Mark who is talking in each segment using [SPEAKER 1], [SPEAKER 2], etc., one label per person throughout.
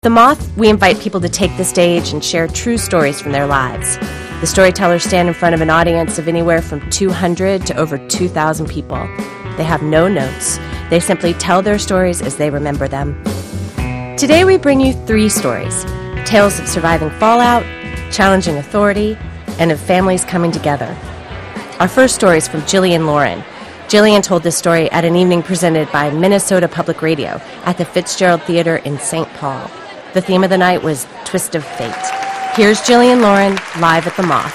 [SPEAKER 1] The Moth, we invite people to take the stage and share true stories from their lives. The storytellers stand in front of an audience of anywhere from 200 to over 2,000 people. They have no notes. They simply tell their stories as they remember them. Today we bring you 3 stories. Tales of surviving fallout, challenging authority, and of families coming together. Our first story is from Jillian Lauren. Jillian told this story at an evening presented by Minnesota Public Radio at the Fitzgerald Theater in St. Paul. The theme of the night was Twist of Fate. Here's Jillian Lauren live at the Moth.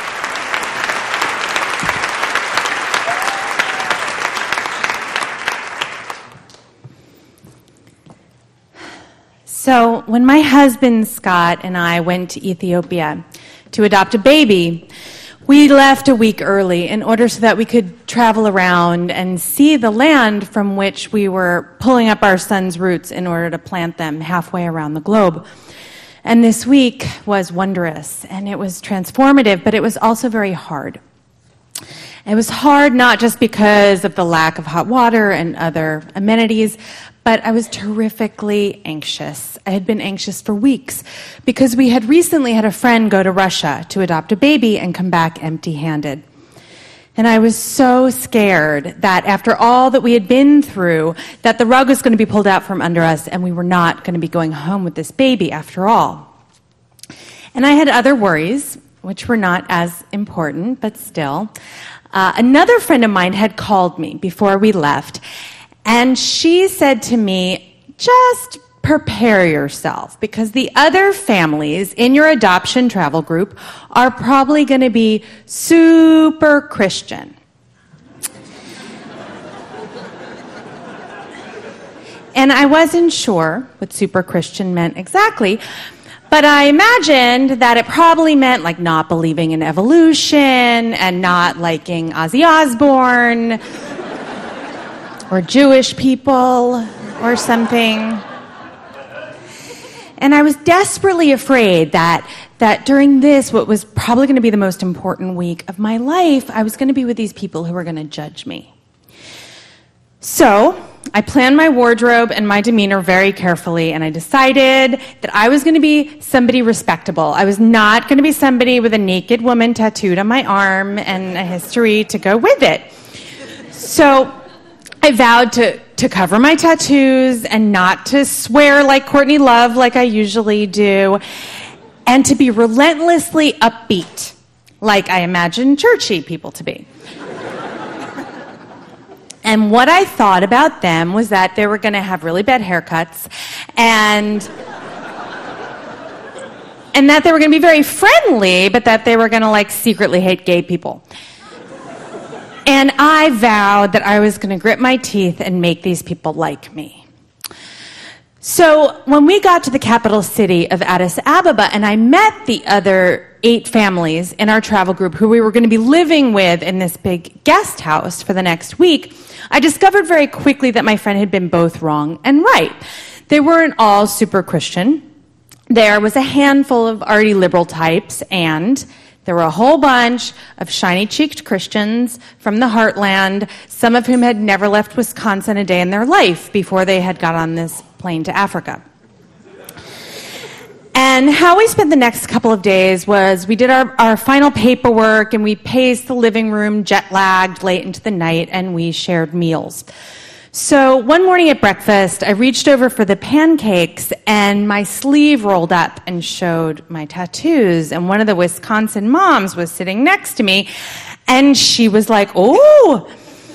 [SPEAKER 2] So when my husband Scott and I went to Ethiopia to adopt a baby, we left a week early in order so that we could travel around and see the land from which we were pulling up our son's roots in order to plant them halfway around the globe. And this week was wondrous, and it was transformative, but it was also very hard. It was hard not just because of the lack of hot water and other amenities, but I was terrifically anxious. I had been anxious for weeks because we had recently had a friend go to Russia to adopt a baby and come back empty-handed. And I was so scared that after all that we had been through, that the rug was going to be pulled out from under us and we were not going to be going home with this baby after all. And I had other worries, which were not as important, but still. Another friend of mine had called me before we left, and she said to me, just prepare yourself, because the other families in your adoption travel group are probably going to be super Christian. And I wasn't sure what super Christian meant exactly, but I imagined that it probably meant like not believing in evolution and not liking Ozzy Osbourne or Jewish people or something. And I was desperately afraid that during this, what was probably going to be the most important week of my life, I was going to be with these people who were going to judge me. So I planned my wardrobe and my demeanor very carefully, and I decided that I was going to be somebody respectable. I was not going to be somebody with a naked woman tattooed on my arm and a history to go with it. So I vowed to cover my tattoos and not to swear like Courtney Love like I usually do, and to be relentlessly upbeat like I imagine churchy people to be. And what I thought about them was that they were going to have really bad haircuts and that they were going to be very friendly, but that they were going to like secretly hate gay people. And I vowed that I was going to grit my teeth and make these people like me. So when we got to the capital city of Addis Ababa and I met the other 8 families in our travel group who we were going to be living with in this big guest house for the next week, I discovered very quickly that my friend had been both wrong and right. They weren't all super Christian. There was a handful of already liberal types, and there were a whole bunch of shiny-cheeked Christians from the heartland, some of whom had never left Wisconsin a day in their life before they had got on this plane to Africa. And how we spent the next couple of days was we did our final paperwork, and we paced the living room jet-lagged late into the night, and we shared meals. So one morning at breakfast, I reached over for the pancakes, and my sleeve rolled up and showed my tattoos. And one of the Wisconsin moms was sitting next to me, and she was like, "Oh!"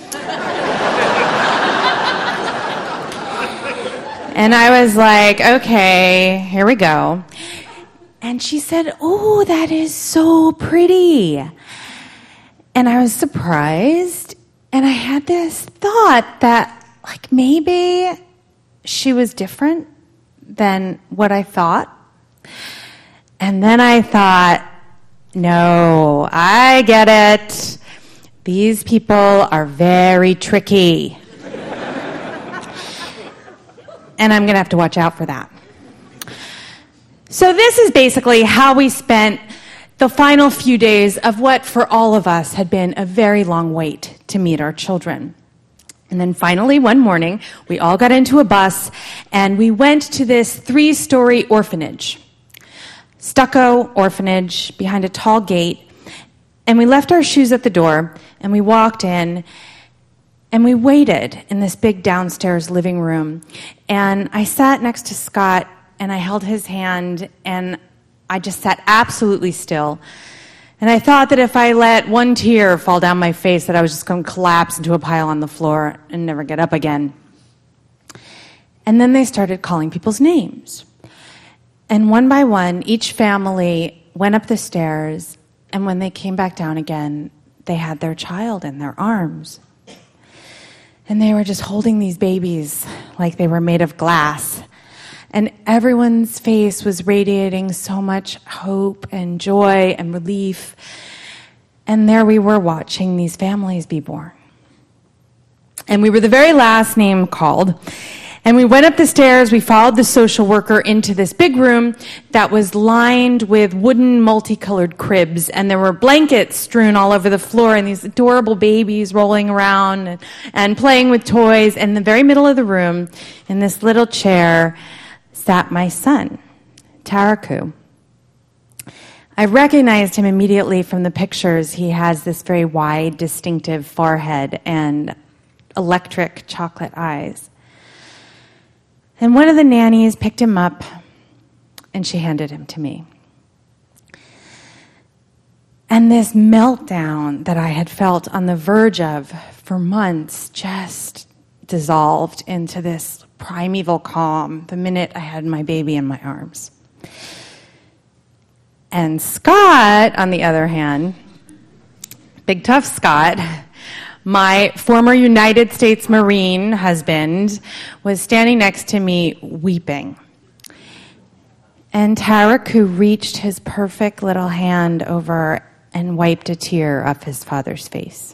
[SPEAKER 2] And I was like, "Okay, here we go." And she said, "Oh, that is so pretty." And I was surprised, and I had this thought that like maybe she was different than what I thought. And then I thought, no, I get it. These people are very tricky. And I'm going to have to watch out for that. So this is basically how we spent the final few days of what for all of us had been a very long wait to meet our children. And then finally, one morning, we all got into a bus, and we went to this 3-story orphanage. Stucco orphanage behind a tall gate. And we left our shoes at the door, and we walked in, and we waited in this big downstairs living room. And I sat next to Scott, and I held his hand, and I just sat absolutely still. And I thought that if I let one tear fall down my face, that I was just going to collapse into a pile on the floor and never get up again. And then they started calling people's names. And one by one, each family went up the stairs, and when they came back down again, they had their child in their arms. And they were just holding these babies like they were made of glass. And everyone's face was radiating so much hope and joy and relief. And there we were watching these families be born. And we were the very last name called. And we went up the stairs, we followed the social worker into this big room that was lined with wooden multicolored cribs, and there were blankets strewn all over the floor and these adorable babies rolling around and playing with toys. And in the very middle of the room, in this little chair, sat my son, Taraku. I recognized him immediately from the pictures. He has this very wide, distinctive forehead and electric chocolate eyes. And one of the nannies picked him up, and she handed him to me. And this meltdown that I had felt on the verge of for months just dissolved into this primeval calm the minute I had my baby in my arms. And Scott, on the other hand, big tough Scott, my former United States Marine husband, was standing next to me weeping. And Taraku reached his perfect little hand over and wiped a tear off his father's face.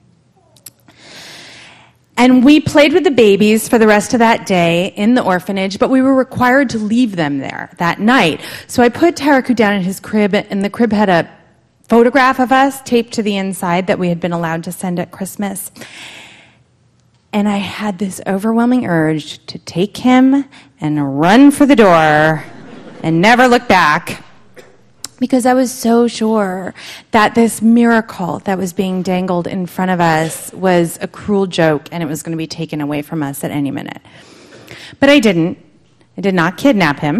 [SPEAKER 2] And we played with the babies for the rest of that day in the orphanage, but we were required to leave them there that night. So I put Taraku down in his crib, and the crib had a photograph of us taped to the inside that we had been allowed to send at Christmas. And I had this overwhelming urge to take him and run for the door and never look back, because I was so sure that this miracle that was being dangled in front of us was a cruel joke and it was going to be taken away from us at any minute. But I didn't. I did not kidnap him.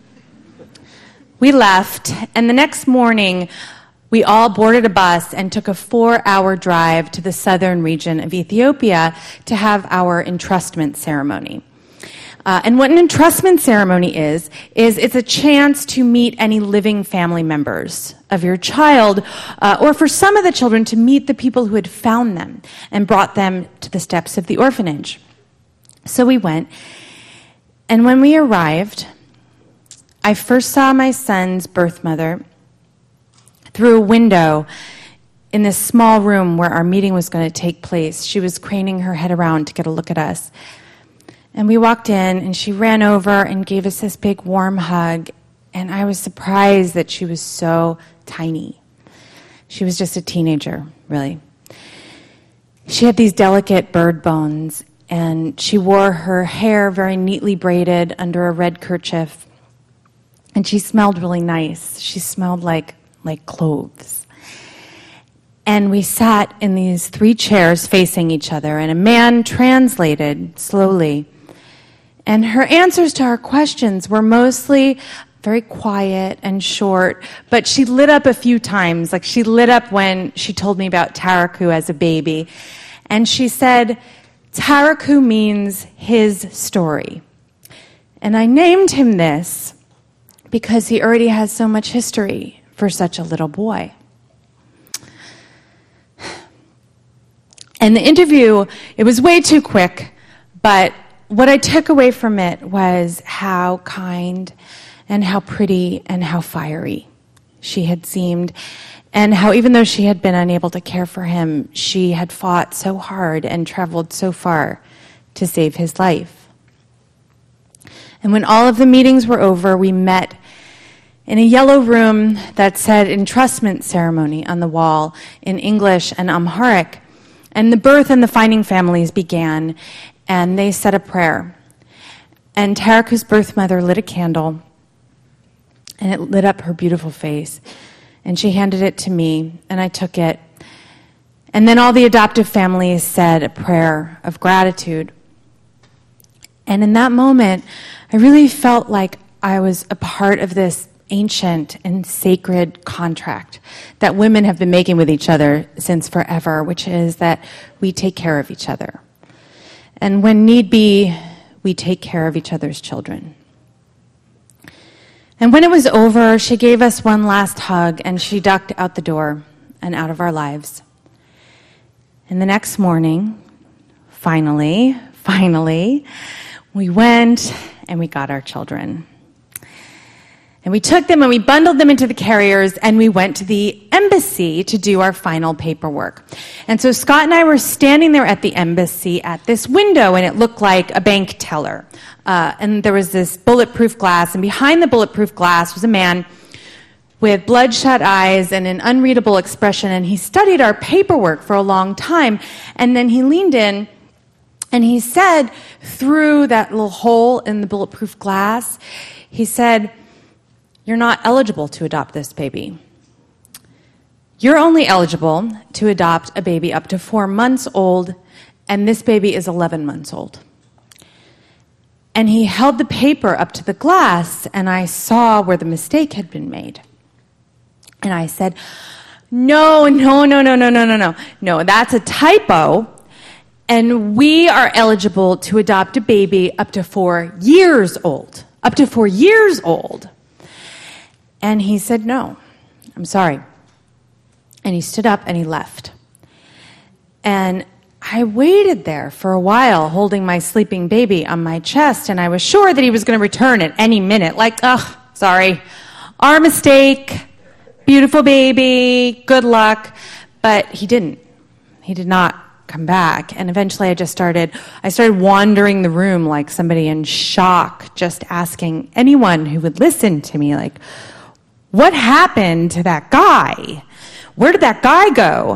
[SPEAKER 2] We left, and the next morning, we all boarded a bus and took a 4-hour drive to the southern region of Ethiopia to have our entrustment ceremony. And what an entrustment ceremony is it's a chance to meet any living family members of your child, or for some of the children to meet the people who had found them and brought them to the steps of the orphanage. So we went, and when we arrived, I first saw my son's birth mother through a window in this small room where our meeting was going to take place. She was craning her head around to get a look at us. And we walked in, and she ran over and gave us this big warm hug, and I was surprised that she was so tiny. She was just a teenager, really. She had these delicate bird bones, and she wore her hair very neatly braided under a red kerchief, and she smelled really nice. She smelled like cloves. And we sat in these 3 chairs facing each other, and a man translated slowly. And her answers to our questions were mostly very quiet and short, but she lit up a few times. Like, she lit up when she told me about Taraku as a baby. And she said, Taraku means his story. And I named him this because he already has so much history for such a little boy. And the interview, it was way too quick, but what I took away from it was how kind and how pretty and how fiery she had seemed, and how even though she had been unable to care for him, she had fought so hard and traveled so far to save his life. And when all of the meetings were over, we met in a yellow room that said entrustment ceremony on the wall in English and Amharic. And the birth and the finding families began, and they said a prayer. And Tareku's birth mother lit a candle, and it lit up her beautiful face. And she handed it to me, and I took it. And then all the adoptive families said a prayer of gratitude. And in that moment, I really felt like I was a part of this ancient and sacred contract that women have been making with each other since forever, which is that we take care of each other. And when need be, we take care of each other's children. And when it was over, she gave us one last hug, and she ducked out the door and out of our lives. And the next morning, finally, we went and we got our children. And we took them and we bundled them into the carriers, and we went to the embassy to do our final paperwork. And so Scott and I were standing there at the embassy at this window, and it looked like a bank teller. And there was this bulletproof glass, and behind the bulletproof glass was a man with bloodshot eyes and an unreadable expression, and he studied our paperwork for a long time. And then he leaned in, and he said, through that little hole in the bulletproof glass, he said, "You're not eligible to adopt this baby. You're only eligible to adopt a baby up to 4 months old, and this baby is 11 months old." And he held the paper up to the glass, and I saw where the mistake had been made. And I said, no, that's a typo. And we are eligible to adopt a baby up to 4 years old. Up to 4 years old. And he said, "No, I'm sorry." And he stood up and he left. And I waited there for a while, holding my sleeping baby on my chest, and I was sure that he was going to return at any minute, like, sorry, our mistake, beautiful baby, good luck. But he didn't. He did not come back. And eventually I started wandering the room like somebody in shock, just asking anyone who would listen to me, like, what happened to that guy? Where did that guy go?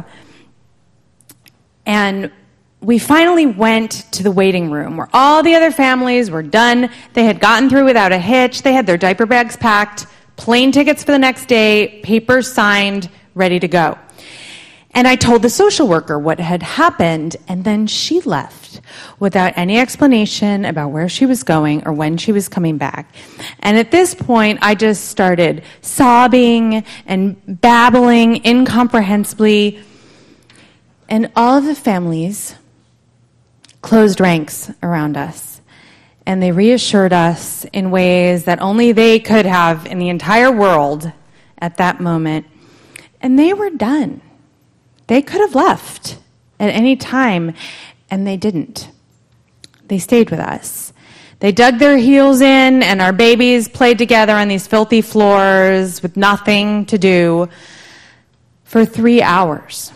[SPEAKER 2] And we finally went to the waiting room where all the other families were done. They had gotten through without a hitch. They had their diaper bags packed, plane tickets for the next day, papers signed, ready to go. And I told the social worker what had happened, and then she left without any explanation about where she was going or when she was coming back. And at this point, I just started sobbing and babbling incomprehensibly. And all of the families closed ranks around us. And they reassured us in ways that only they could have in the entire world at that moment. And they were done. They could have left at any time, and they didn't. They stayed with us. They dug their heels in, and our babies played together on these filthy floors with nothing to do for 3 hours.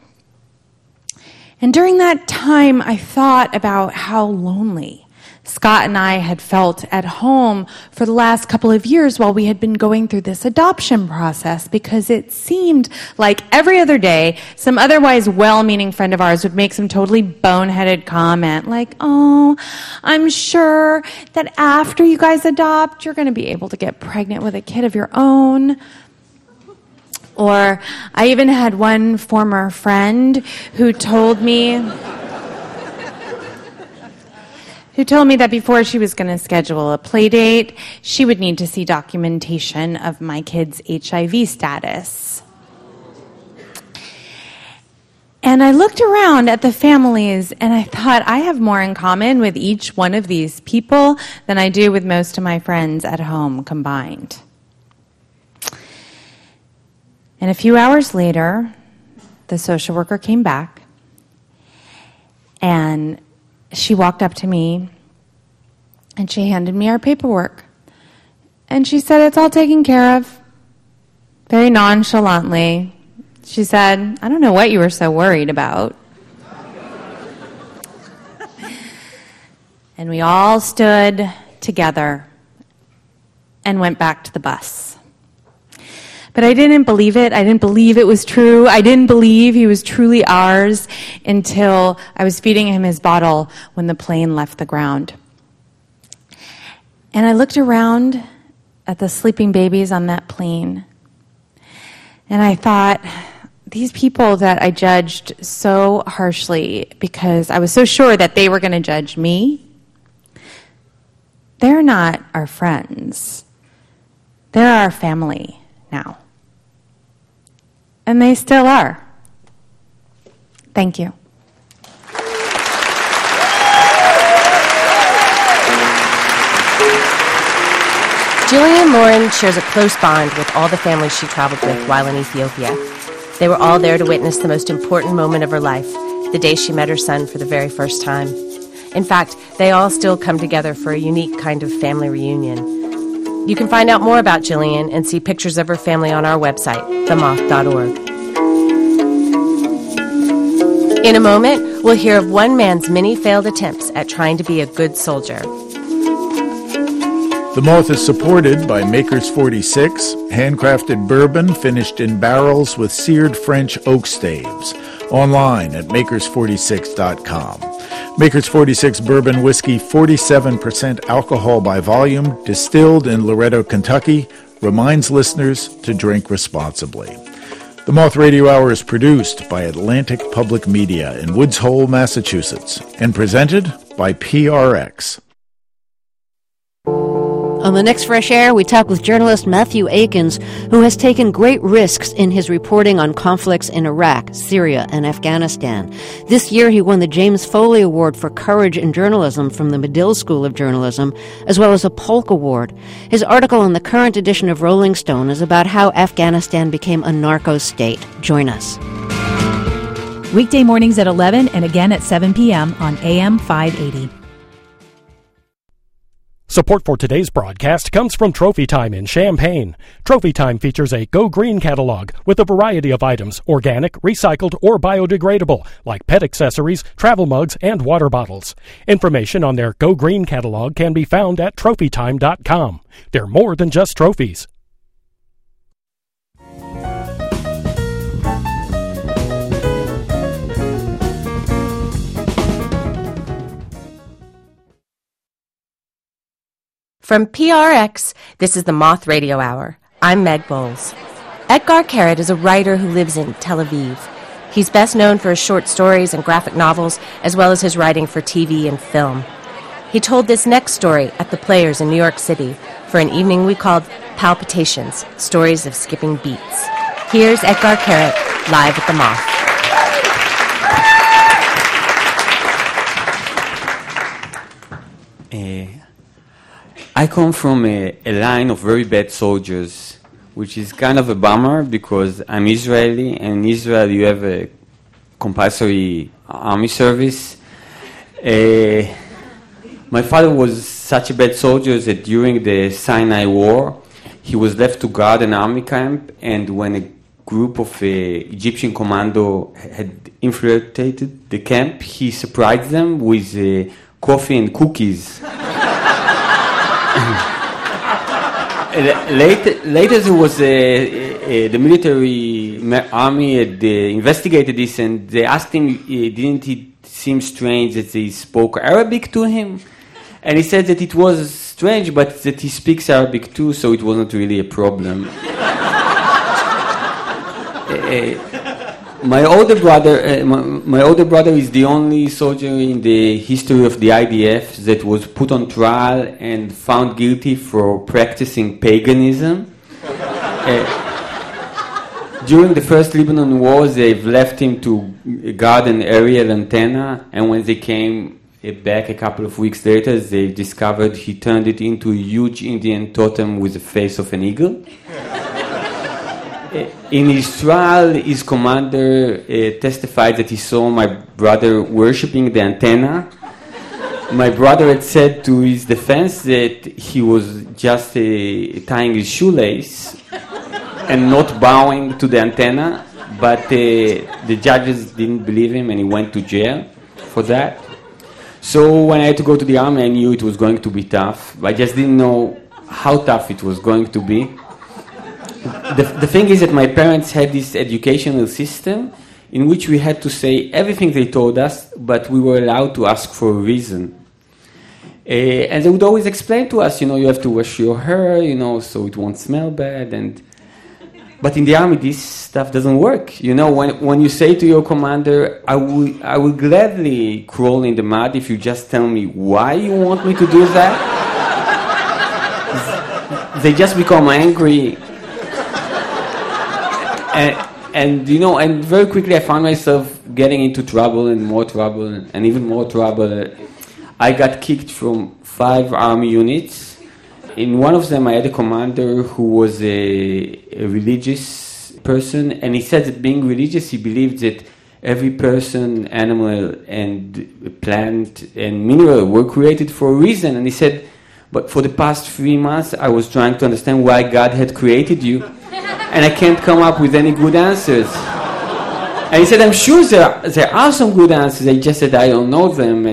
[SPEAKER 2] And during that time, I thought about how lonely Scott and I had felt at home for the last couple of years while we had been going through this adoption process, because it seemed like every other day some otherwise well-meaning friend of ours would make some totally boneheaded comment like, "Oh, I'm sure that after you guys adopt, you're going to be able to get pregnant with a kid of your own." Or I even had one former friend who told me that before she was going to schedule a play date, she would need to see documentation of my kid's HIV status. And I looked around at the families, and I thought, I have more in common with each one of these people than I do with most of my friends at home combined. And a few hours later, the social worker came back, and she walked up to me, and she handed me our paperwork. And she said, "It's all taken care of." Very nonchalantly. She said, "I don't know what you were so worried about." And we all stood together and went back to the bus. But I didn't believe it. I didn't believe it was true. I didn't believe he was truly ours until I was feeding him his bottle when the plane left the ground. And I looked around at the sleeping babies on that plane, and I thought, these people that I judged so harshly because I was so sure that they were going to judge me, they're not our friends. They're our family now. And they still are. Thank you.
[SPEAKER 1] Jillian Lauren shares a close bond with all the families she traveled with while in Ethiopia. They were all there to witness the most important moment of her life, the day she met her son for the very first time. In fact, they all still come together for a unique kind of family reunion. You can find out more about Jillian and see pictures of her family on our website, themoth.org. In a moment, we'll hear of one man's many failed attempts at trying to be a good soldier.
[SPEAKER 3] The Moth is supported by Makers 46, handcrafted bourbon finished in barrels with seared French oak staves. Online at makers46.com. Makers 46 bourbon whiskey, 47% alcohol by volume, distilled in Loretto, Kentucky, reminds listeners to drink responsibly. The Moth Radio Hour is produced by Atlantic Public Media in Woods Hole, Massachusetts, and presented by PRX.
[SPEAKER 4] On the next Fresh Air, we talk with journalist Matthew Akins, who has taken great risks in his reporting on conflicts in Iraq, Syria, and Afghanistan. This year, he won the James Foley Award for Courage in Journalism from the Medill School of Journalism, as well as a Polk Award. His article in the current edition of Rolling Stone is about how Afghanistan became a narco state. Join us.
[SPEAKER 5] Weekday mornings at 11 and again at 7 p.m. on AM 580.
[SPEAKER 6] Support for today's broadcast comes from Trophy Time in Champaign. Trophy Time features a Go Green catalog with a variety of items, organic, recycled, or biodegradable, like pet accessories, travel mugs, and water bottles. Information on their Go Green catalog can be found at trophytime.com. They're more than just trophies.
[SPEAKER 1] From PRX, this is the Moth Radio Hour. I'm Meg Bowles. Etgar Keret is a writer who lives in Tel Aviv. He's best known for his short stories and graphic novels, as well as his writing for TV and film. He told this next story at the Players in New York City for an evening we called Palpitations, Stories of Skipping Beats. Here's Etgar Keret, live at the Moth.
[SPEAKER 7] I come from a line of very bad soldiers, which is kind of a bummer because I'm Israeli, and in Israel you have a compulsory army service. My father was such a bad soldier that during the Sinai War, he was left to guard an army camp, and when a group of Egyptian commando had infiltrated the camp, he surprised them with coffee and cookies. Later there was the military army had investigated this, and they asked him, didn't it seem strange that they spoke Arabic to him? And he said that it was strange, but that he speaks Arabic too, so it wasn't really a problem. My older brother is the only soldier in the history of the IDF that was put on trial and found guilty for practicing paganism. During the first Lebanon War, they've left him to guard an aerial antenna, and when they came back a couple of weeks later, they discovered he turned it into a huge Indian totem with the face of an eagle. In his trial, his commander testified that he saw my brother worshipping the antenna. My brother had said to his defense that he was just tying his shoelace and not bowing to the antenna, but the judges didn't believe him and he went to jail for that. So when I had to go to the army, I knew it was going to be tough. I just didn't know how tough it was going to be. the thing is that my parents had this educational system in which we had to say everything they told us, but we were allowed to ask for a reason. And they would always explain to us, you have to wash your hair, so it won't smell bad. But in the army, this stuff doesn't work. When you say to your commander, I will gladly crawl in the mud if you just tell me why you want me to do that. They just become angry. And very quickly I found myself getting into trouble and more trouble and even more trouble. I got kicked from 5 army units. In one of them I had a commander who was a religious person, and he said that being religious, he believed that every person, animal and plant and mineral were created for a reason. And he said, but for the past 3 months I was trying to understand why God had created you, and I can't come up with any good answers. And he said, I'm sure there are some good answers, I just said I don't know them.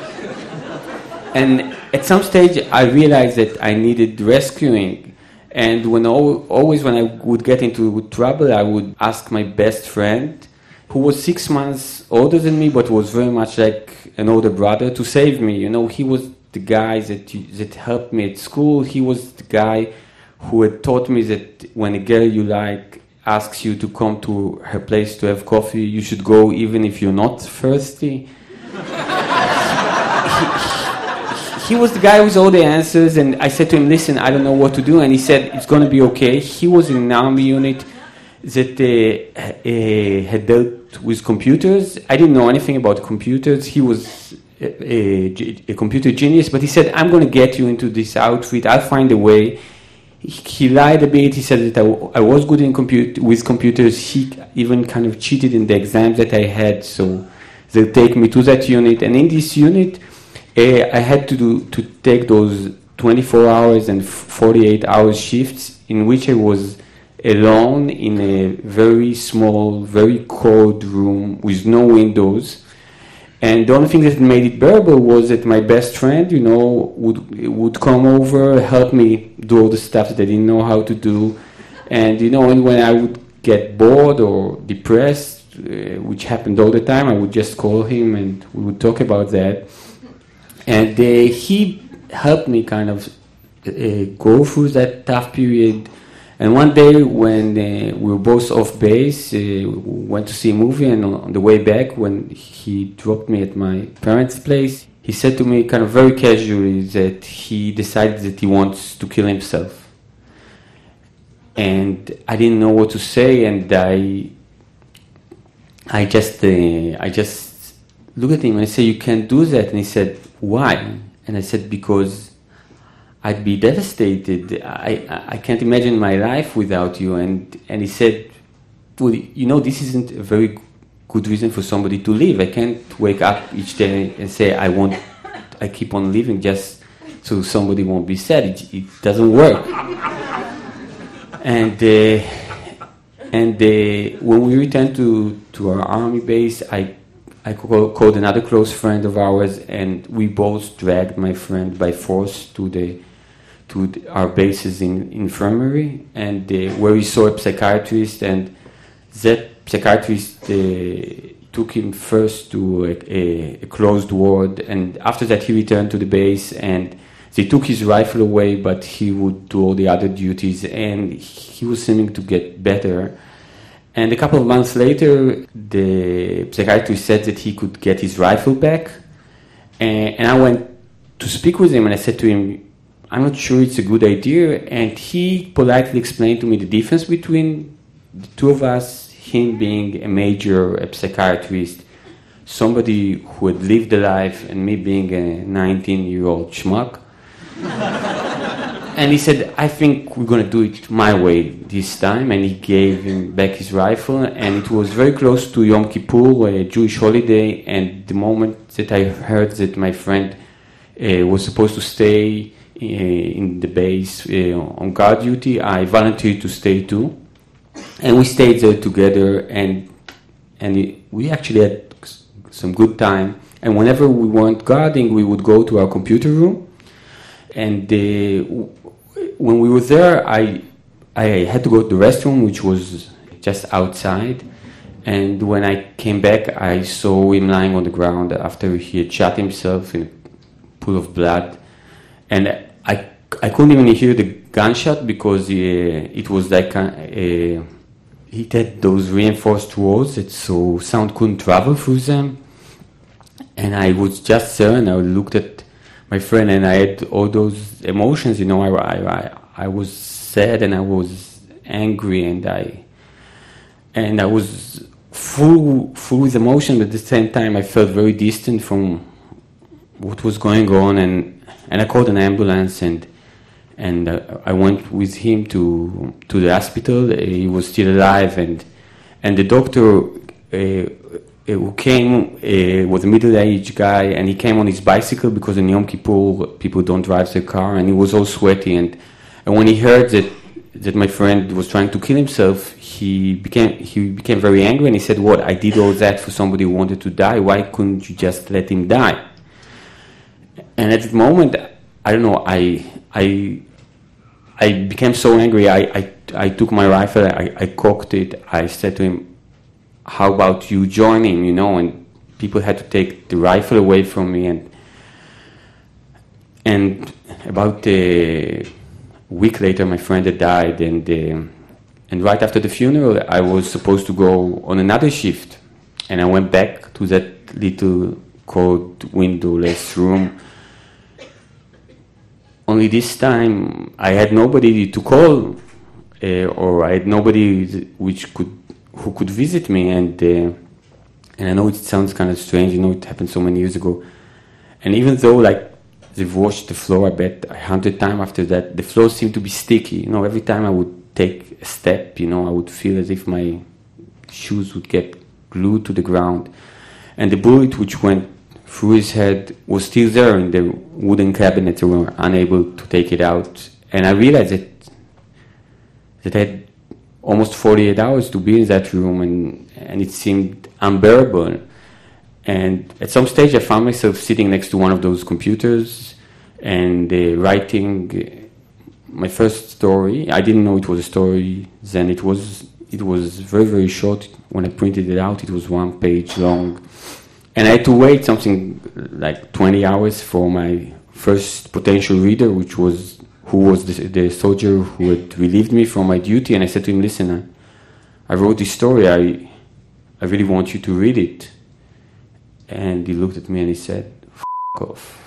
[SPEAKER 7] And at some stage I realized that I needed rescuing. And always when I would get into trouble, I would ask my best friend, who was 6 months older than me, but was very much like an older brother, to save me. He was the guy that helped me at school. He was the guy who had taught me that when a girl you like asks you to come to her place to have coffee, you should go even if you're not thirsty. He was the guy with all the answers, and I said to him, listen, I don't know what to do. And he said, it's going to be okay. He was in an army unit that had dealt with computers. I didn't know anything about computers. He was a computer genius, but he said, I'm going to get you into this outfit. I'll find a way. He lied a bit. He said that I was good with computers. He even kind of cheated in the exams that I had, so they'll take me to that unit. And in this unit, I had to take those 24 hours and 48 hours shifts in which I was alone in a very small, very cold room with no windows. And the only thing that made it bearable was that my best friend, would come over, help me do all the stuff that I didn't know how to do. And, and when I would get bored or depressed, which happened all the time, I would just call him and we would talk about that. And he helped me kind of go through that tough period. And one day when we were both off base, we went to see a movie, and on the way back, when he dropped me at my parents' place, he said to me kind of very casually that he decided that he wants to kill himself. And I didn't know what to say, and I just looked at him and I said, you can't do that. And he said, why? And I said, because I'd be devastated. I can't imagine my life without you. And he said, well, this isn't a very good reason for somebody to live. I can't wake up each day and say, I keep on living just so somebody won't be sad. It doesn't work. And when we returned to our army base, I called another close friend of ours, and we both dragged my friend by force to our base's infirmary, and where we saw a psychiatrist, and that psychiatrist took him first to a closed ward, and after that he returned to the base, and they took his rifle away, but he would do all the other duties, and he was seeming to get better. And a couple of months later, the psychiatrist said that he could get his rifle back. And I went to speak with him, and I said to him, I'm not sure it's a good idea. And he politely explained to me the difference between the two of us, him being a major, a psychiatrist, somebody who had lived a life, and me being a 19-year-old schmuck. And he said, I think we're going to do it my way this time. And he gave him back his rifle. And it was very close to Yom Kippur, a Jewish holiday. And the moment that I heard that my friend was supposed to stay in the base on guard duty, I volunteered to stay too. And we stayed there together. And we actually had some good time. And whenever we weren't guarding, we would go to our computer room. And when we were there, I I had to go to the restroom, which was just outside. And when I came back, I saw him lying on the ground after he had shot himself in a pool of blood. And I couldn't even hear the gunshot because it was like it had those reinforced walls, so sound couldn't travel through them. And I was just there, and I looked at my friend, and I had all those emotions. You know, I was sad, and I was angry, and I was full with emotion, but at the same time, I felt very distant from what was going on. And I called an ambulance, and I went with him to the hospital. He was still alive, and the doctor who came was a middle-aged guy, and he came on his bicycle because in Yom Kippur people don't drive their car, and he was all sweaty. And when he heard that my friend was trying to kill himself, he became very angry, and he said, "What? I did all that for somebody who wanted to die. Why couldn't you just let him die?" And at that moment, I don't know, I became so angry. I took my rifle, I cocked it. I said to him, "How about you join him?" You know, and people had to take the rifle away from me. And about a week later, my friend had died, and right after the funeral, I was supposed to go on another shift, and I went back to that little cold windowless room. Only this time, I had nobody to call, or I had nobody who could visit me, and I know it sounds kind of strange. You know, it happened so many years ago, and even though like they've washed the floor, I bet 100 times after that, the floor seemed to be sticky. You know, every time I would take a step, you know, I would feel as if my shoes would get glued to the ground, and the bullet which went through his head was still there in the wooden cabinet. We were unable to take it out. And I realized that I had almost 48 hours to be in that room, and it seemed unbearable. And at some stage, I found myself sitting next to one of those computers and writing my first story. I didn't know it was a story then. It was very, very short. When I printed it out, it was 1 page long. And I had to wait something like 20 hours for my first potential reader, who was the soldier who had relieved me from my duty. And I said to him, "Listen, I wrote this story. I really want you to read it." And he looked at me and he said, "F*** off."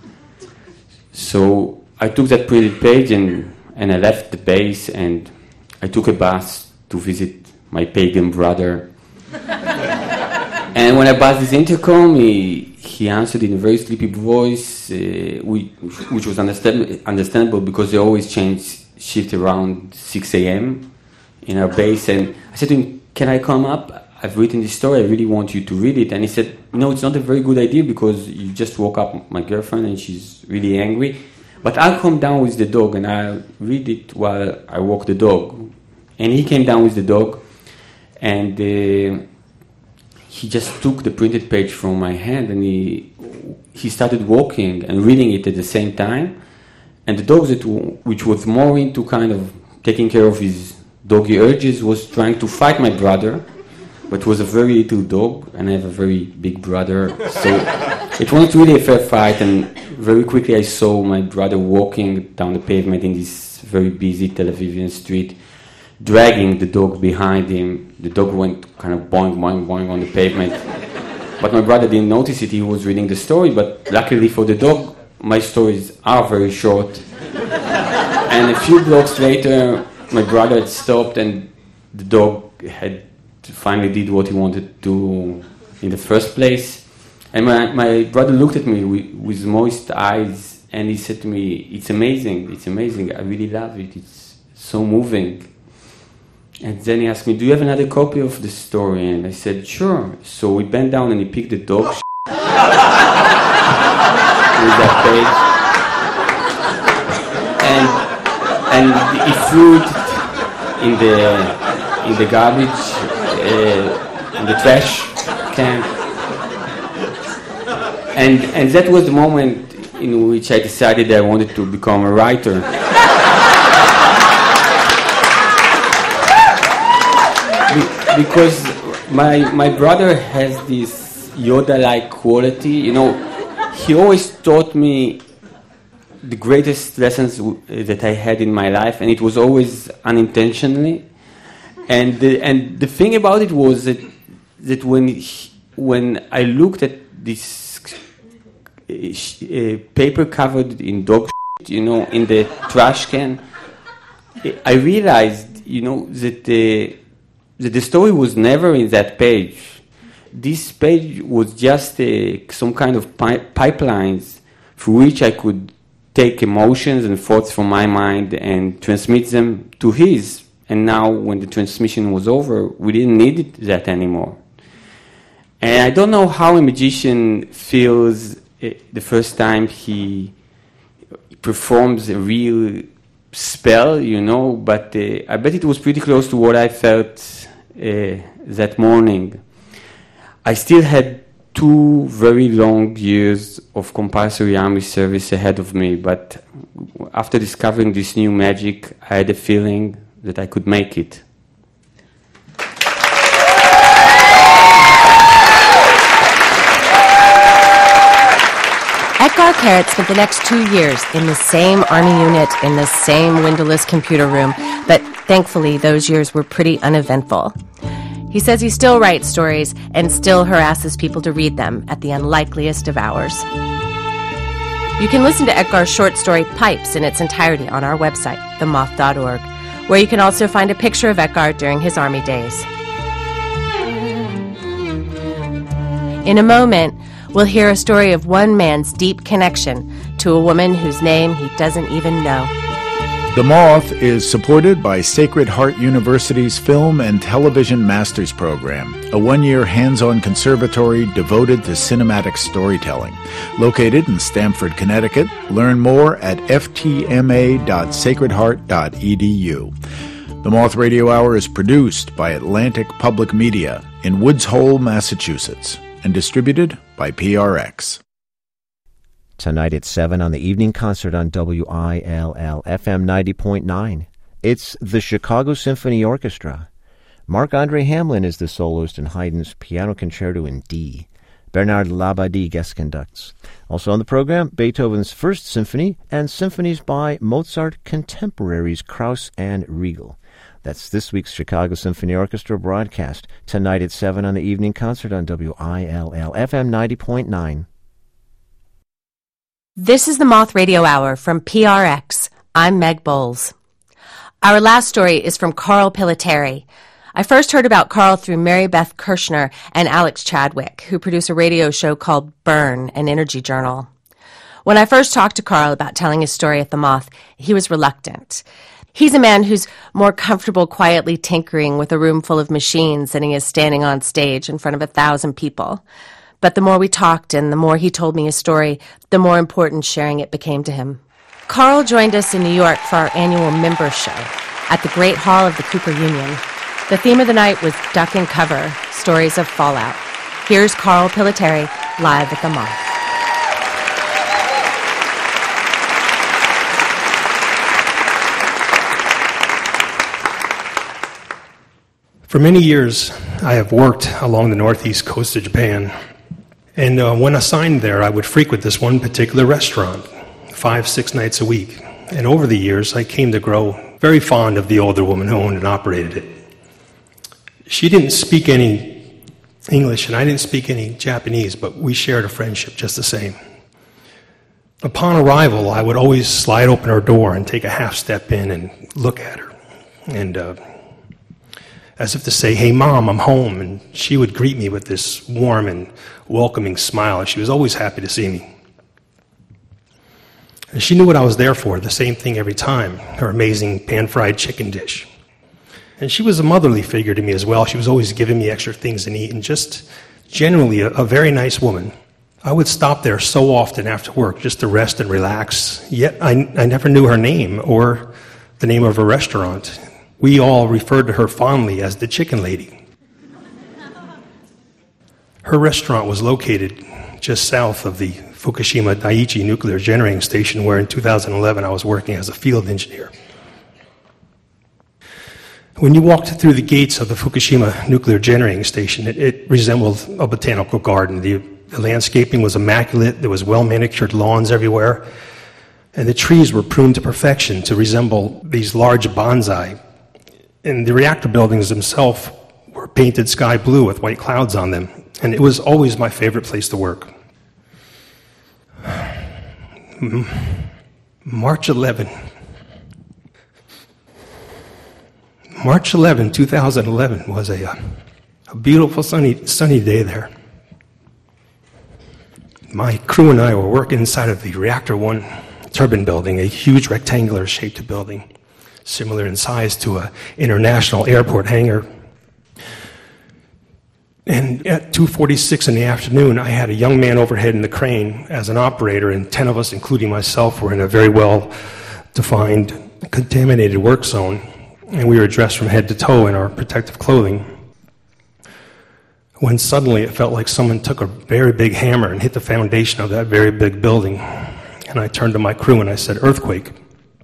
[SPEAKER 7] So I took that printed page and I left the base, and I took a bus to visit my pagan brother. And when I buzzed his intercom, he answered in a very sleepy voice, which was understandable because they always change shift around 6 a.m. in our base. And I said to him, "Can I come up? I've written this story. I really want you to read it." And he said, "No, it's not a very good idea because you just woke up my girlfriend and she's really angry. But I'll come down with the dog and I'll read it while I walk the dog." And he came down with the dog, and he just took the printed page from my hand, and he started walking and reading it at the same time. And the dog, which was more into kind of taking care of his doggy urges, was trying to fight my brother, but was a very little dog, and I have a very big brother. So it wasn't really a fair fight, and very quickly I saw my brother walking down the pavement in this very busy Tel Avivian street, dragging the dog behind him. The dog went kind of boing, boing, boing on the pavement. But my brother didn't notice it. He was reading the story, but luckily for the dog, my stories are very short. And a few blocks later, my brother had stopped, and the dog had finally did what he wanted to do in the first place. And my brother looked at me with moist eyes, and he said to me, it's amazing, I really love it, it's so moving." And then he asked me, "Do you have another copy of the story?" And I said, "Sure." So we bent down and he picked the dog with that page. And he threw it in the garbage, in the trash can. And that was the moment in which I decided I wanted to become a writer. because my brother has this Yoda-like quality. You know, he always taught me the greatest lessons that I had in my life, and it was always unintentionally. And the thing about it was that when I looked at this paper covered in dog shit, you know, in the trash can, I realized, you know, that the story was never in that page. This page was just some kind of pipelines through which I could take emotions and thoughts from my mind and transmit them to his. And now, when the transmission was over, we didn't need that anymore. And I don't know how a magician feels the first time he performs a real spell, you know, but I bet it was pretty close to what I felt that morning. I still had 2 very long years of compulsory army service ahead of me, but after discovering this new magic, I had a feeling that I could make it.
[SPEAKER 1] Etgar Keret spent the next 2 years in the same army unit, in the same windowless computer room, but thankfully those years were pretty uneventful. He says he still writes stories and still harasses people to read them at the unlikeliest of hours. You can listen to Etgar's short story Pipes in its entirety on our website, themoth.org, where you can also find a picture of Etgar during his army days. In a moment, we'll hear a story of one man's deep connection to a woman whose name he doesn't even know.
[SPEAKER 3] The Moth is supported by Sacred Heart University's Film and Television Masters Program, a 1-year hands-on conservatory devoted to cinematic storytelling. Located in Stamford, Connecticut, learn more at ftma.sacredheart.edu. The Moth Radio Hour is produced by Atlantic Public Media in Woods Hole, Massachusetts, and distributed by PRX.
[SPEAKER 8] Tonight at 7 on the evening concert on WILL FM 90.9. It's the Chicago Symphony Orchestra. Marc-Andre Hamlin is the soloist in Haydn's Piano Concerto in D. Bernard Labadie guest conducts. Also on the program, Beethoven's First Symphony and symphonies by Mozart contemporaries Krauss and Riegel. That's this week's Chicago Symphony Orchestra broadcast. Tonight at 7 on the evening concert on WILL FM 90.9.
[SPEAKER 1] This is the Moth Radio Hour from PRX. I'm Meg Bowles. Our last story is from Carl Pilateri. I first heard about Carl through Mary Beth Kirshner and Alex Chadwick, who produce a radio show called Burn, an energy journal. When I first talked to Carl about telling his story at the Moth, he was reluctant. He's a man who's more comfortable quietly tinkering with a room full of machines than he is standing on stage in front of 1,000 people. But the more we talked and the more he told me his story, the more important sharing it became to him. Carl joined us in New York for our annual members show at the Great Hall of the Cooper Union. The theme of the night was Duck and Cover, Stories of Fallout. Here's Carl Pilateri live at the Moth.
[SPEAKER 9] For many years, I have worked along the northeast coast of Japan. And when assigned there, I would frequent this one particular restaurant 5-6 nights a week. And over the years, I came to grow very fond of the older woman who owned and operated it. She didn't speak any English, and I didn't speak any Japanese, but we shared a friendship just the same. Upon arrival, I would always slide open her door and take a half step in and look at her. And as if to say, "Hey, Mom, I'm home." And she would greet me with this warm and welcoming smile. She was always happy to see me. And she knew what I was there for, the same thing every time, her amazing pan-fried chicken dish. And she was a motherly figure to me as well. She was always giving me extra things to eat, and just generally a very nice woman. I would stop there so often after work just to rest and relax, yet I never knew her name or the name of her restaurant. We all referred to her fondly as the Chicken Lady. Her restaurant was located just south of the Fukushima Daiichi nuclear generating station, where in 2011 I was working as a field engineer. When you walked through the gates of the Fukushima nuclear generating station, it resembled a botanical garden. The landscaping was immaculate. There was well-manicured lawns everywhere. And the trees were pruned to perfection to resemble these large bonsai. And the reactor buildings themselves were painted sky blue with white clouds on them. And it was always my favorite place to work. March 11, 2011 was a beautiful sunny day there. My crew and I were working inside of the Reactor 1 turbine building, a huge rectangular shaped building, similar in size to an international airport hangar. And at 2:46 in the afternoon, I had a young man overhead in the crane as an operator, and 10 of us, including myself, were in a very well-defined, contaminated work zone, and we were dressed from head to toe in our protective clothing. When suddenly it felt like someone took a very big hammer and hit the foundation of that very big building. And I turned to my crew and I said, "Earthquake."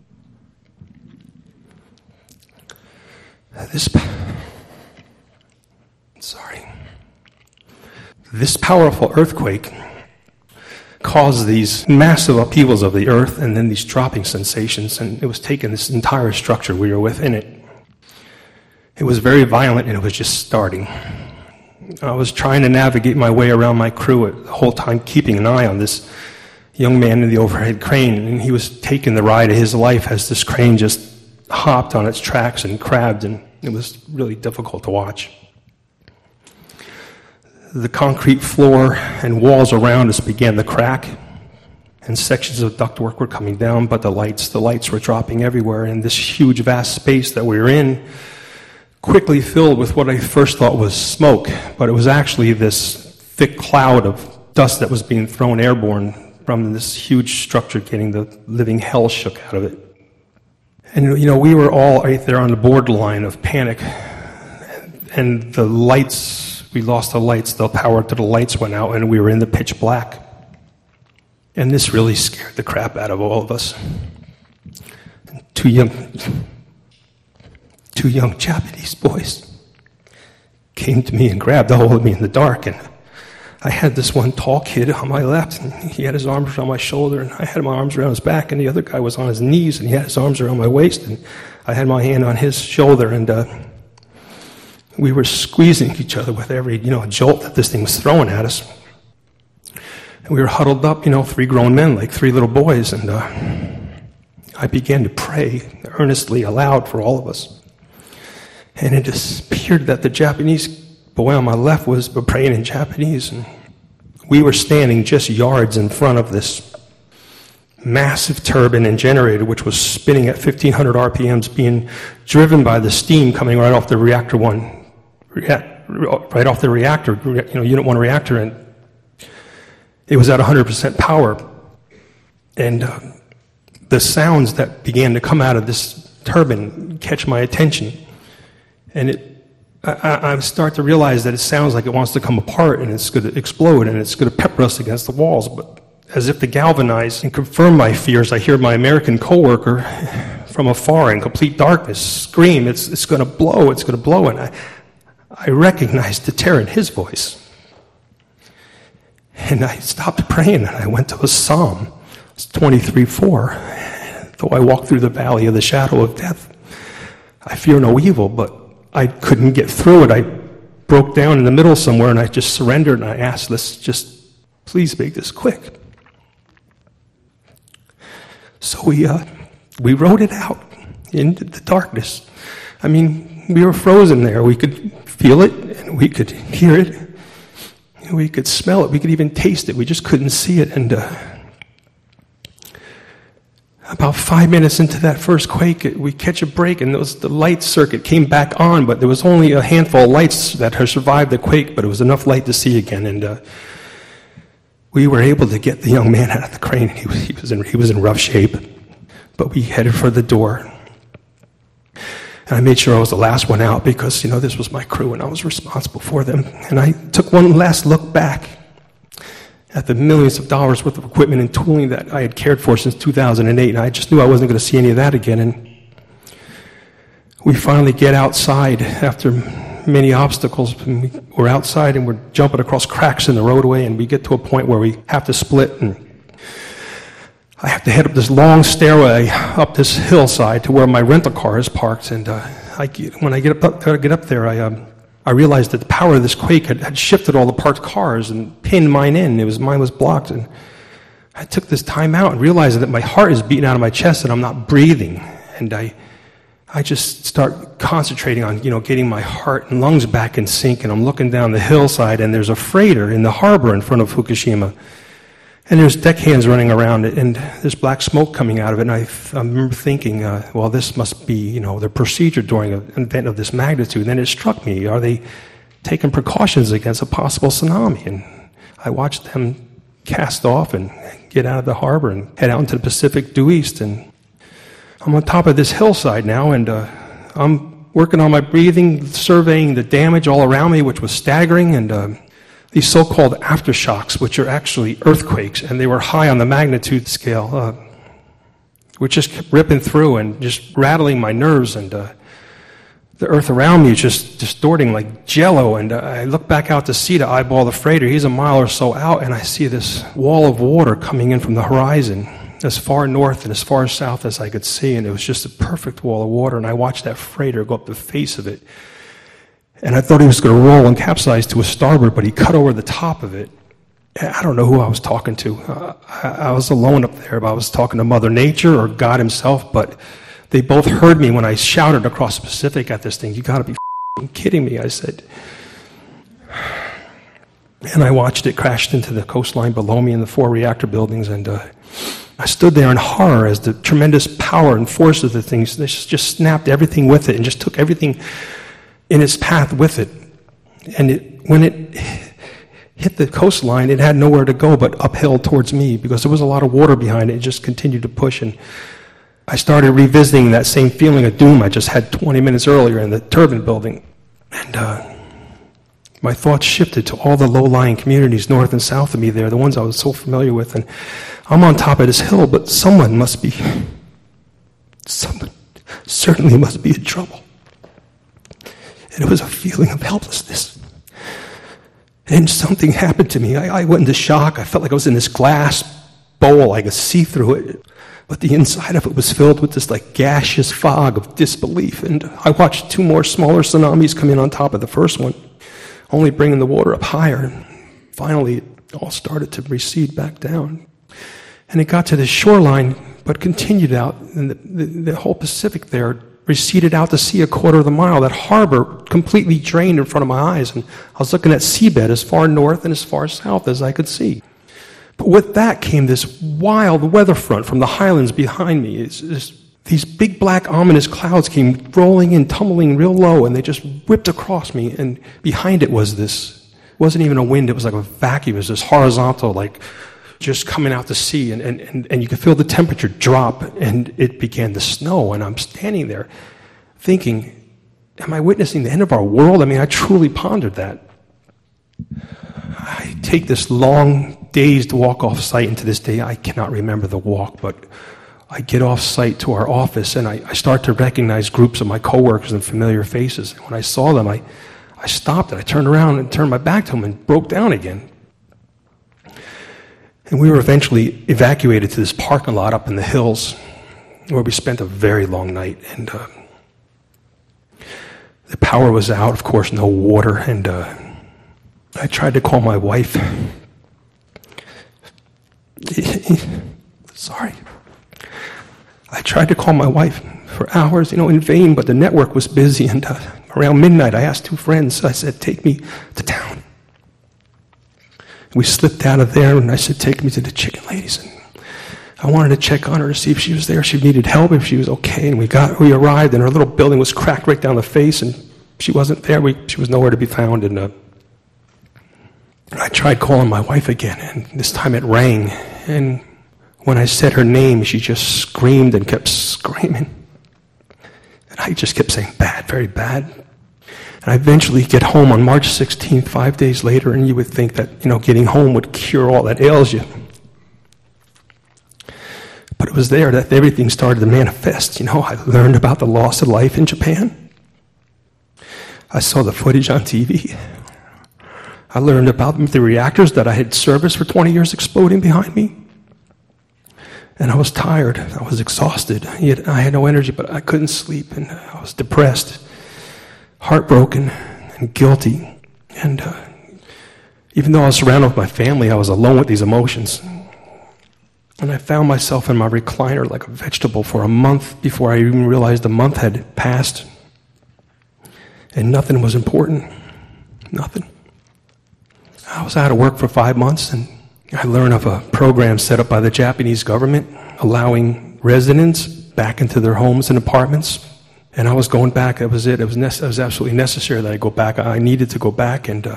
[SPEAKER 9] This powerful earthquake caused these massive upheavals of the earth and then these dropping sensations, and it was taking this entire structure we were within it. It was very violent, and it was just starting. I was trying to navigate my way around my crew the whole time, keeping an eye on this young man in the overhead crane, and he was taking the ride of his life as this crane just hopped on its tracks and crabbed, and it was really difficult to watch. The concrete floor and walls around us began to crack, and sections of ductwork were coming down, but the lights were dropping everywhere, and this huge, vast space that we were in quickly filled with what I first thought was smoke, but it was actually this thick cloud of dust that was being thrown airborne from this huge structure, getting the living hell shook out of it. And, we were all right there on the borderline of panic, and the lights, we lost the lights, the power to the lights went out, and we were in the pitch black. And this really scared the crap out of all of us. And two young Japanese boys came to me and grabbed a hold of me in the dark, and I had this one tall kid on my left, and he had his arms around my shoulder, and I had my arms around his back, and the other guy was on his knees, and he had his arms around my waist, and I had my hand on his shoulder, and we were squeezing each other with every, jolt that this thing was throwing at us. And we were huddled up, 3 grown men, like 3 little boys, and I began to pray earnestly aloud for all of us. And it just appeared that the Japanese boy on my left was praying in Japanese, and we were standing just yards in front of this massive turbine and generator, which was spinning at 1,500 RPMs, being driven by the steam coming right off the reactor right off the reactor, Unit 1 reactor, and it was at 100% power. And the sounds that began to come out of this turbine catch my attention. And I start to realize that it sounds like it wants to come apart, and it's going to explode, and it's going to pepper us against the walls. But as if to galvanize and confirm my fears, I hear my American coworker from afar in complete darkness scream, it's going to blow, it's going to blow. And I recognized the terror in his voice. And I stopped praying, and I went to a psalm. It's 23:4. Though I walk through the valley of the shadow of death, I fear no evil, but I couldn't get through it. I broke down in the middle somewhere, and I just surrendered, and I asked, let's just please make this quick. So we wrote it out into the darkness. I mean, we were frozen there. We could feel it, and we could hear it, and we could smell it. We could even taste it. We just couldn't see it. And about 5 minutes into that first quake, we catch a break, and the light circuit came back on, but there was only a handful of lights that had survived the quake, but it was enough light to see again. And we were able to get the young man out of the crane. He was in rough shape, but we headed for the door. And I made sure I was the last one out because, this was my crew and I was responsible for them. And I took one last look back at the millions of dollars worth of equipment and tooling that I had cared for since 2008. And I just knew I wasn't going to see any of that again. And we finally get outside after many obstacles. We're outside and we're jumping across cracks in the roadway, and we get to a point where we have to split, and I have to head up this long stairway up this hillside to where my rental car is parked. And when I get up there, I realized that the power of this quake had shifted all the parked cars and pinned mine in. Mine was blocked, and I took this time out and realized that my heart is beating out of my chest and I'm not breathing. And I just start concentrating on, getting my heart and lungs back in sync, and I'm looking down the hillside, and there's a freighter in the harbor in front of Fukushima. And there's deckhands running around it, and there's black smoke coming out of it. And I remember thinking, well, this must be, the procedure during an event of this magnitude. And then it struck me, are they taking precautions against a possible tsunami? And I watched them cast off and get out of the harbor and head out into the Pacific due east. And I'm on top of this hillside now, and I'm working on my breathing, surveying the damage all around me, which was staggering, and these so-called aftershocks, which are actually earthquakes, and they were high on the magnitude scale, which just kept ripping through and just rattling my nerves, and the earth around me is just distorting like jello. And I look back out to sea to eyeball the freighter. He's a mile or so out, and I see this wall of water coming in from the horizon, as far north and as far south as I could see, and it was just a perfect wall of water. And I watched that freighter go up the face of it, and I thought he was going to roll and capsize to a starboard, but he cut over the top of it. I don't know who I was talking to. I was alone up there, but I was talking to Mother Nature or God himself, but they both heard me when I shouted across the Pacific at this thing. You got to be kidding me, I said. And I watched it crash into the coastline below me in the 4 reactor buildings, and I stood there in horror as the tremendous power and force of the things just snapped everything with it and just took everything in its path with it. And when it hit the coastline, it had nowhere to go but uphill towards me, because there was a lot of water behind it. It just continued to push, and I started revisiting that same feeling of doom I just had 20 minutes earlier in the turbine building. And my thoughts shifted to all the low-lying communities north and south of me there, the ones I was so familiar with. And I'm on top of this hill, but someone certainly must be in trouble. And it was a feeling of helplessness. And something happened to me. I went into shock. I felt like I was in this glass bowl. I could see through it. But the inside of it was filled with this gaseous fog of disbelief. And I watched 2 more smaller tsunamis come in on top of the first one, only bringing the water up higher. And finally, it all started to recede back down. And it got to the shoreline, but continued out. And the whole Pacific there receded out to sea 1/4 of the mile. That harbor completely drained in front of my eyes. And I was looking at seabed as far north and as far south as I could see. But with that came this wild weather front from the highlands behind me. These big black ominous clouds came rolling in, tumbling real low, and they just whipped across me. And behind it was it wasn't even a wind, it was like a vacuum. It was this horizontal, just coming out to sea, and you could feel the temperature drop, and it began to snow. And I'm standing there thinking, am I witnessing the end of our world? I mean, I truly pondered that. I take this long, dazed walk off site, and to this day I cannot remember the walk, but I get off site to our office, and I start to recognize groups of my coworkers and familiar faces. And when I saw them, I stopped, and I turned around and turned my back to them and broke down again. And we were eventually evacuated to this parking lot up in the hills, where we spent a very long night. And the power was out, of course, no water. And I tried to call my wife. Sorry. I tried to call my wife for hours, in vain, but the network was busy. And around midnight, I asked 2 friends. I said, take me to town. We slipped out of there, and I said, take me to the Chicken Ladies. And I wanted to check on her to see if she was there, if she needed help, if she was okay. And we arrived, and her little building was cracked right down the face, and she wasn't there. She was nowhere to be found. And I tried calling my wife again, and this time it rang. And when I said her name, she just screamed and kept screaming. And I just kept saying, bad, very bad. And I eventually get home on March 16th, 5 days later, and you would think that, getting home would cure all that ails you. But it was there that everything started to manifest. I learned about the loss of life in Japan. I saw the footage on TV. I learned about the reactors that I had serviced for 20 years exploding behind me. And I was tired. I was exhausted. Yet I had no energy, but I couldn't sleep. And I was depressed, heartbroken, and guilty. And even though I was surrounded with my family, I was alone with these emotions. And I found myself in my recliner like a vegetable for a month before I even realized the month had passed. And nothing was important. Nothing. I was out of work for 5 months, and I learned of a program set up by the Japanese government allowing residents back into their homes and apartments. And I was going back. That was it. It was absolutely necessary that I go back. I needed to go back, and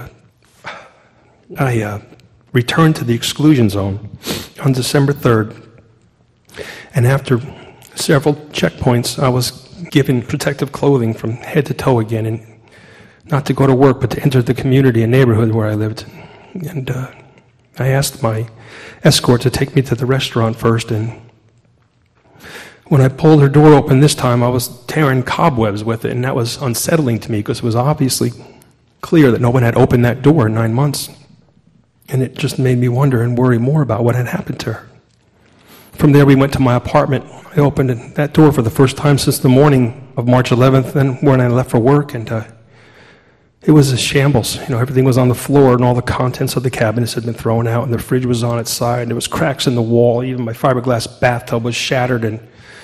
[SPEAKER 9] I returned to the exclusion zone on December 3rd. And after several checkpoints, I was given protective clothing from head to toe again, and not to go to work, but to enter the community and neighborhood where I lived. And I asked my escort to take me to the restaurant first, and when I pulled her door open this time, I was tearing cobwebs with it, and that was unsettling to me because it was obviously clear that no one had opened that door in 9 months. And it just made me wonder and worry more about what had happened to her. From there, we went to my apartment. I opened that door for the first time since the morning of March 11th, and when I left for work, and it was a shambles. Everything was on the floor, and all the contents of the cabinets had been thrown out, and the fridge was on its side, and there was cracks in the wall. Even my fiberglass bathtub was shattered, and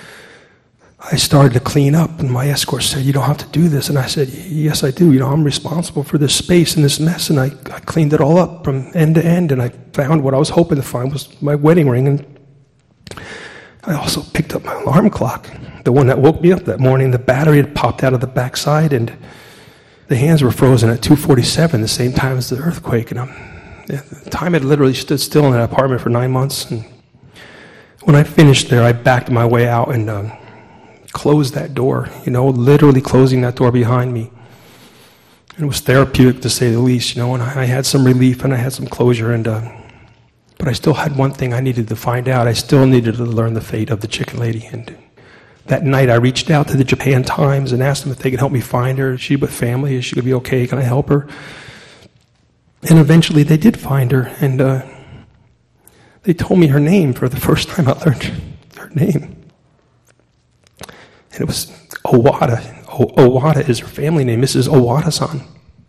[SPEAKER 9] I started to clean up, and my escort said, "You don't have to do this." And I said, "Yes, I do. I'm responsible for this space and this mess." And I cleaned it all up from end to end, and I found what I was hoping to find was my wedding ring. And I also picked up my alarm clock, the one that woke me up that morning. The battery had popped out of the backside, and the hands were frozen at 2:47, the same time as the earthquake. And the time had literally stood still in that apartment for 9 months. And when I finished there, I backed my way out and closed that door, literally closing that door behind me. And it was therapeutic, to say the least, and I had some relief and I had some closure. And but I still had one thing I needed to find out. I still needed to learn the fate of the chicken lady. And that night, I reached out to the Japan Times and asked them if they could help me find her. Is she with family? Is she going to be okay? Can I help her? And eventually, they did find her, and they told me her name. For the first time, I learned her name. And it was Owada. Owada is her family name, Mrs. Owada-san.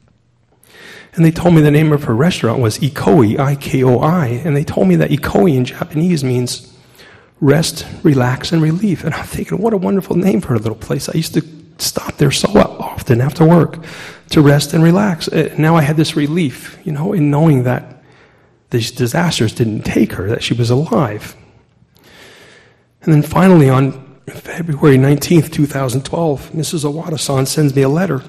[SPEAKER 9] And they told me the name of her restaurant was Ikoi, I-K-O-I. And they told me that Ikoi in Japanese means rest, relax, and relief. And I'm thinking, what a wonderful name for a little place. I used to stop there so often after work to rest and relax. Now I had this relief, in knowing that these disasters didn't take her, that she was alive. And then finally on February 19th, 2012, Mrs. Owada-san sends me a letter.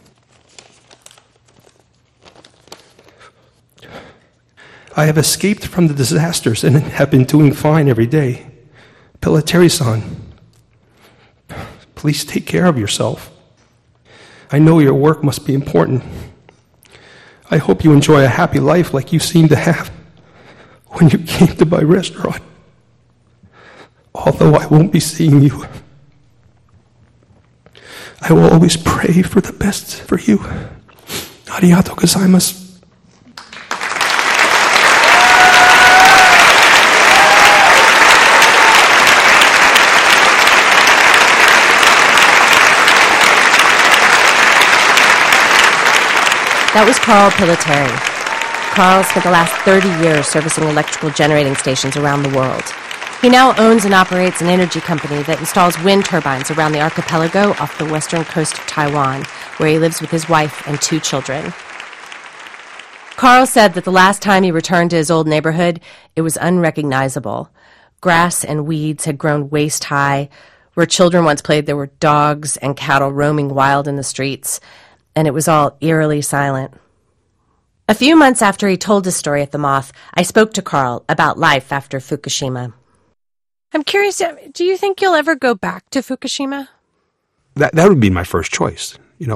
[SPEAKER 9] I have escaped from the disasters and have been doing fine every day. Pelleteri-san, please take care of yourself. I know your work must be important. I hope you enjoy a happy life like you seem to have when you came to my restaurant. Although I won't be seeing you, I will always pray for the best for you. Arigatou gozaimasu.
[SPEAKER 1] That was Carl Pelleteri. Carl spent the last 30 years servicing electrical generating stations around the world. He now owns and operates an energy company that installs wind turbines around the archipelago off the western coast of Taiwan, where he lives with his wife and 2 children. Carl said that the last time he returned to his old neighborhood, it was unrecognizable. Grass and weeds had grown waist high. Where children once played, there were dogs and cattle roaming wild in the streets, and it was all eerily silent. A few months after he told his story at the Moth, I spoke to Carl about life after Fukushima. I'm curious, do you think you'll ever go back to Fukushima?
[SPEAKER 10] That would be my first choice,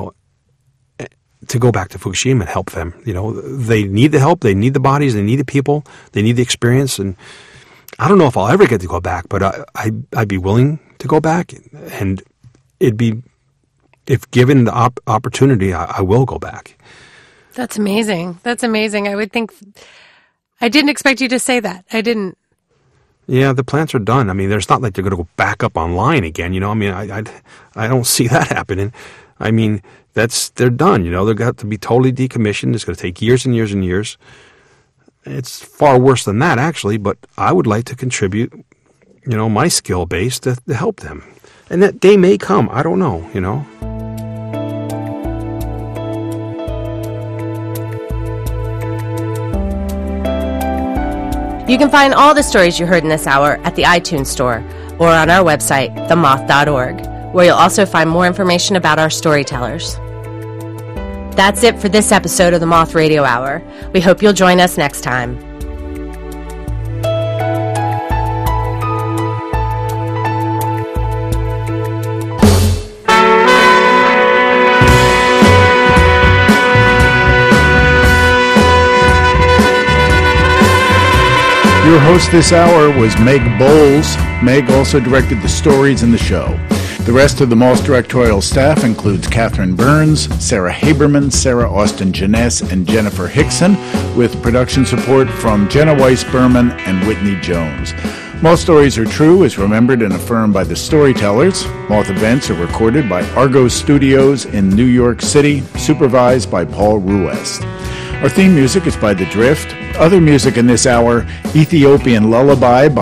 [SPEAKER 10] to go back to Fukushima and help them. They need the help, they need the bodies, they need the people, they need the experience, and I don't know if I'll ever get to go back, but I'd be willing to go back, and it'd be, if given the opportunity, I will go back.
[SPEAKER 11] That's amazing. That's amazing. I didn't expect you to say that. I didn't.
[SPEAKER 10] Yeah, the plants are done. I mean, there's not like they're going to go back up online again. You know, I mean, I don't see that happening. I mean, they're done. You know, they're got to be totally decommissioned. It's going to take years and years and years. It's far worse than that, actually. But I would like to contribute, you know, my skill base to help them. And that day may come. I don't know, you know.
[SPEAKER 1] You can find all the stories you heard in this hour at the iTunes Store or on our website, themoth.org, where you'll also find more information about our storytellers. That's it for this episode of the Moth Radio Hour. We hope you'll join us next time.
[SPEAKER 3] Your host this hour was Meg Bowles. Meg also directed the stories in the show. The rest of the Moth directorial staff includes Catherine Burns, Sarah Haberman, Sarah Austin Janess, and Jennifer Hickson, with production support from Jenna Weiss-Berman and Whitney Jones. Moth Stories Are True is remembered and affirmed by the storytellers. Moth events are recorded by Argo Studios in New York City, supervised by Paul Ruest. Our theme music is by The Drift. Other music in this hour, Ethiopian Lullaby by